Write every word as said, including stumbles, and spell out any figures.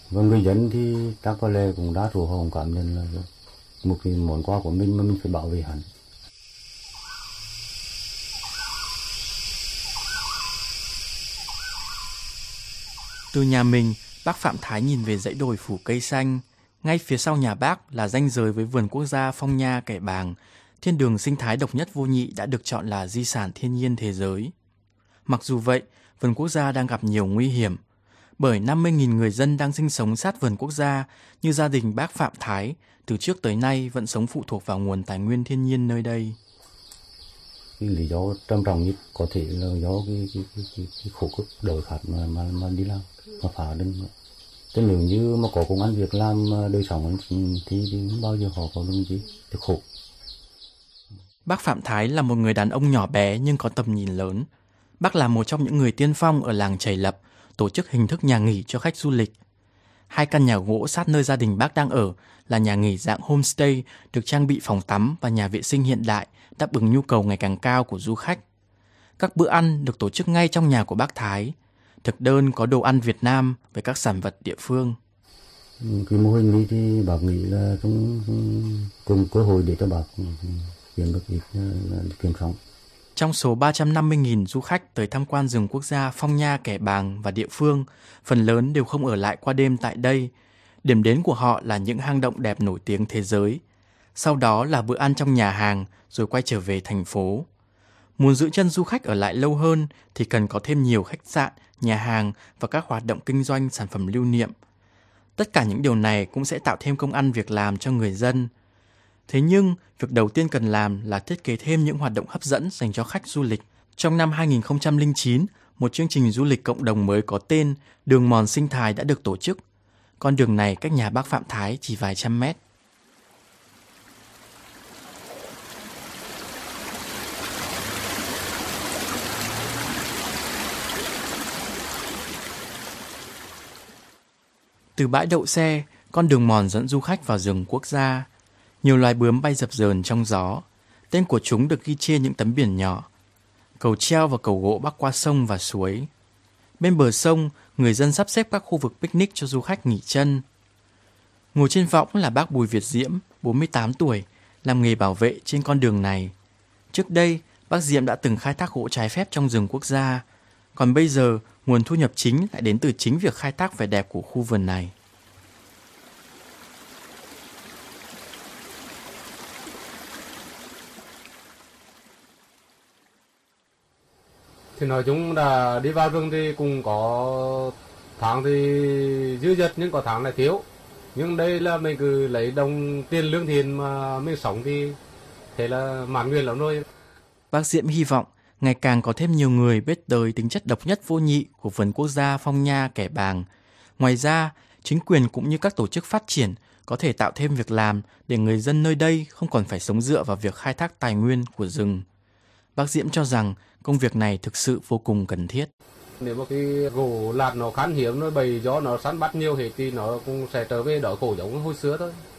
Và người dân thì chắc có lẽ cũng đa số họ cũng cảm nhận là một cái món quà của mình mà mình phải bảo vệ hắn. Từ nhà mình, bác Phạm Thái nhìn về dãy đồi phủ cây xanh. Ngay phía sau nhà bác là ranh giới với vườn quốc gia Phong Nha Kẻ Bàng, thiên đường sinh thái độc nhất vô nhị đã được chọn là di sản thiên nhiên thế giới. Mặc dù vậy, vườn quốc gia đang gặp nhiều nguy hiểm, bởi năm mươi nghìn người dân đang sinh sống sát vườn quốc gia như gia đình bác Phạm Thái, từ trước tới nay vẫn sống phụ thuộc vào nguồn tài nguyên thiên nhiên nơi đây. Cái lý do trầm trọng nhất có thể là do cái, cái, cái, cái, cái khổ cực đói khát mà, mà, mà đi làm, mà phá đừng. Thế nếu như mà có công ăn việc làm đời sống thì, thì bao giờ họ có lương gì, thì khổ. Bác Phạm Thái là một người đàn ông nhỏ bé nhưng có tầm nhìn lớn. Bác là một trong những người tiên phong ở làng Chảy Lập, tổ chức hình thức nhà nghỉ cho khách du lịch. Hai căn nhà gỗ sát nơi gia đình bác đang ở là nhà nghỉ dạng homestay được trang bị phòng tắm và nhà vệ sinh hiện đại, đáp ứng nhu cầu ngày càng cao của du khách. Các bữa ăn được tổ chức ngay trong nhà của bác Thái. Thực đơn có đồ ăn Việt Nam với các sản vật địa phương. Cái mô hình này thì bác nghĩ là cũng cùng cơ hội để cho bác kiếm được ít kiếm sống. Trong số ba trăm năm mươi nghìn du khách tới tham quan rừng quốc gia Phong Nha Kẻ Bàng và địa phương, phần lớn đều không ở lại qua đêm tại đây. Điểm đến của họ là những hang động đẹp nổi tiếng thế giới. Sau đó là bữa ăn trong nhà hàng rồi quay trở về thành phố. Muốn giữ chân du khách ở lại lâu hơn thì cần có thêm nhiều khách sạn, nhà hàng và các hoạt động kinh doanh sản phẩm lưu niệm. Tất cả những điều này cũng sẽ tạo thêm công ăn việc làm cho người dân. Thế nhưng, việc đầu tiên cần làm là thiết kế thêm những hoạt động hấp dẫn dành cho khách du lịch. Trong năm hai nghìn không trăm lẻ chín, một chương trình du lịch cộng đồng mới có tên Đường Mòn Sinh Thái đã được tổ chức. Con đường này cách nhà bác Phạm Thái chỉ vài trăm mét. Từ bãi đậu xe, con đường mòn dẫn du khách vào rừng quốc gia. Nhiều loài bướm bay dập dờn trong gió. Tên của chúng được ghi trên những tấm biển nhỏ. Cầu treo và cầu gỗ bắc qua sông và suối. Bên bờ sông, người dân sắp xếp các khu vực picnic cho du khách nghỉ chân. Ngồi trên võng là bác Bùi Việt Diễm, bốn mươi tám tuổi, làm nghề bảo vệ trên con đường này. Trước đây, bác Diễm đã từng khai thác gỗ trái phép trong rừng quốc gia. Còn bây giờ, nguồn thu nhập chính lại đến từ chính việc khai thác vẻ đẹp của khu vườn này. Thì nói chung là đi vào rừng thì cũng có tháng thì dư dật nhưng có tháng là thiếu. Nhưng đây là mình cứ lấy đồng tiền lương thiện mà mình sống thì thế là mãn nguyện lắm rồi. Bác Diễm hy vọng ngày càng có thêm nhiều người biết tới tính chất độc nhất vô nhị của vườn quốc gia Phong Nha Kẻ Bàng. Ngoài ra, chính quyền cũng như các tổ chức phát triển có thể tạo thêm việc làm để người dân nơi đây không còn phải sống dựa vào việc khai thác tài nguyên của rừng. Bác Diễm cho rằng công việc này thực sự vô cùng cần thiết. Nếu mà cái gỗ lạt nó khan hiếm, nó bầy gió nó săn bắt nhiều hết thì nó cũng sẽ trở về đói khổ giống hồi xưa thôi.